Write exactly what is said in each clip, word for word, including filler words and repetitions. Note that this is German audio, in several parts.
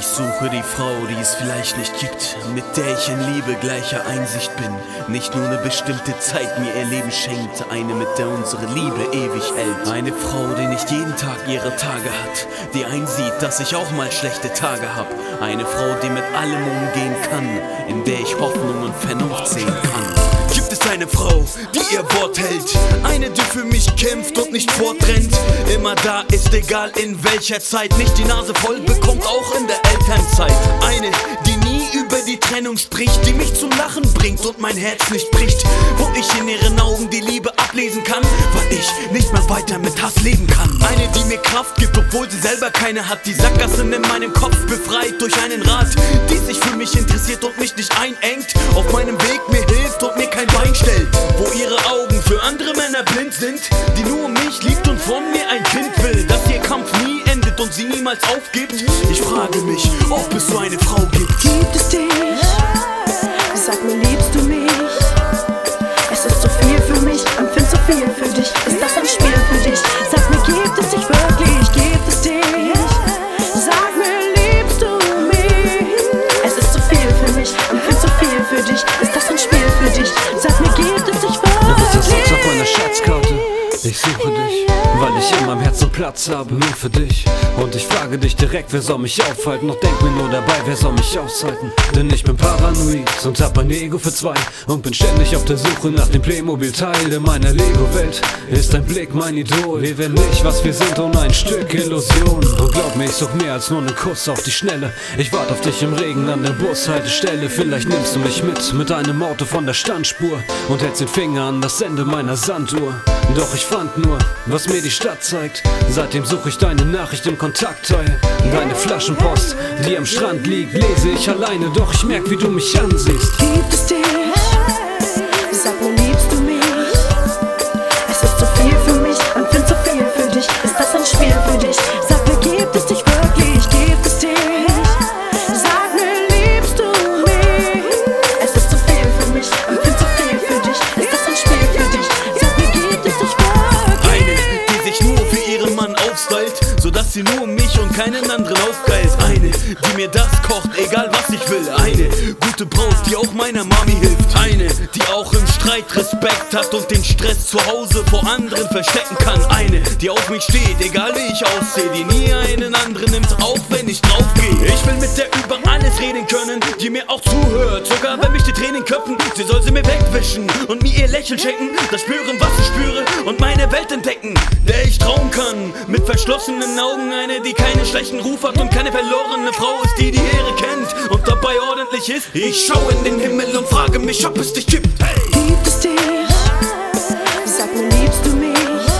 Ich suche die Frau, die es vielleicht nicht gibt, mit der ich in Liebe gleicher Einsicht bin. Nicht nur eine bestimmte Zeit mir ihr Leben schenkt, eine, mit der unsere Liebe ewig hält. Eine Frau, die nicht jeden Tag ihre Tage hat, die einsieht, dass ich auch mal schlechte Tage hab. Eine Frau, die mit allem umgehen kann, in der ich Hoffnung und Vernunft sehen kann. Gibt es eine Frau, die ihr Wort hält? Eine, die für mich kämpft und nicht fortrennt. Immer da ist, egal in welcher Zeit. Nicht die Nase voll bekommt, auch in der Elternzeit. Eine, die nie über die Trennung spricht, die mich zum Lachen bringt und mein Herz nicht bricht. Wo ich in ihren Augen die Liebe ablesen kann, weil ich nicht mehr weiter mit Hass leben kann. Eine, die mir Kraft gibt, obwohl sie selber keine hat. Die Sackgassen in meinem Kopf befreit durch einen Rat, die sich für mich interessiert und mich nicht einengt, auf meinem Weg mir hilft und mir kein Bein stellt. Wo ihre Augen für andere Männer blind sind, die nur mich liebt und von mir ein Kind will, dass ihr Kampf nie endet und sie niemals aufgibt. Ich frage mich, ob es so eine Frau gibt. Gibt es dich? Sag mir, liebst du mich? Es ist zu viel für mich, empfind zu viel für dich. Ist das ein Spiel für dich? Sag mir, gibt es dich wirklich? Gibt es dich? Sag mir, liebst du mich? Es ist zu viel für mich, empfind zu viel für dich. Ist das ein Spiel für dich? Sag mir, gibt es dich wirklich? Du bist das Herz auf meiner Schatzkarte. Ich suche dich, weil ich in meinem Herzen Platz habe, nur für dich. Und ich frage dich direkt, wer soll mich aufhalten? Doch denk mir nur dabei, wer soll mich aushalten? Denn ich bin paranoid und hab mein Ego für zwei und bin ständig auf der Suche nach dem Playmobil-Teil in meiner Lego-Welt. Ist dein Blick mein Idol? Wir werden nicht, was wir sind, ohne ein Stück Illusion. Und glaub mir, ich such mehr als nur einen Kuss auf die Schnelle. Ich warte auf dich im Regen an der Bushaltestelle. Vielleicht nimmst du mich mit, mit einem Auto von der Standspur und hältst den Finger an das Ende meiner Sanduhr. Doch ich fand nur, was mir die Stadt zeigt. Seitdem suche ich deine Nachricht im Kontaktteil. Deine Flaschenpost, die am Strand liegt, lese ich alleine, doch ich merk, wie du mich ansiehst. Gibt es dich? Sag mir, liebst du mich? Es ist zu viel für mich, empfind zu viel für dich. Ist das ein Spiel für dich? Sag mir, gibt es dich wirklich? Gibt es dich? Sag mir, liebst du mich? Es ist zu viel für mich, empfind zu viel für dich. Ist das ein Spiel für dich? Sag mir, gibt es dich wirklich? Eine, die sich nur für ihren Mann aufstylt, sodass sie nur mich und keinen anderen aufgeilt. Eine, die mir das kocht, egal was ich will. Eine gute Braut, die auch meiner Mami hilft. Eine, die auch im Streit Respekt hat und den Stress zu Hause vor anderen verstecken kann. Eine, die auf mich steht, egal wie ich aussehe, die nie einen anderen nimmt, auch wenn ich draufgehe. Ich will mit der über alles reden können, die mir auch zuhört, sogar wenn mich die Tränen köpfen. Sie soll sie mir wegwischen und mir ihr Lächeln schenken, das spüren, was ich spüre und meine Welt entdecken, der ich trauen kann, mit verschlossenen Augen. Eine, die keinen schlechten Ruf hat und keine verlorene Frau ist, die die Ehre kennt und dabei ordentlich ist. Ich schau in den Himmel und frage mich, ob es dich gibt. Hey! Gibt es dich? Sag mir, liebst du mich?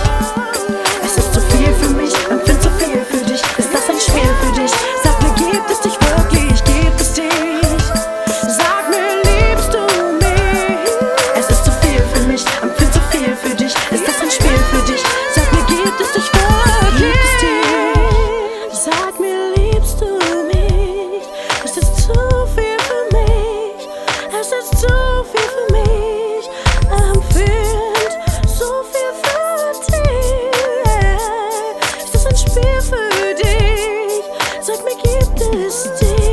Es ist zu viel für mich, empfind zu viel für dich. Ist das ein Spiel für dich? Sag mir, gibt es dich wirklich? Gibt es dich? Sag mir, liebst du mich? Es ist zu viel für mich, empfind zu viel für dich. Ist das ein Spiel für dich? Sag mir, gibt es dich wirklich? Gibt es dich? Sag mir, liebst du mich? Es ist zu viel für mich. Es ist zu viel für mich. Empfind so viel für dich. Ist das ein Spiel für dich? Sag mir, gibt es dich?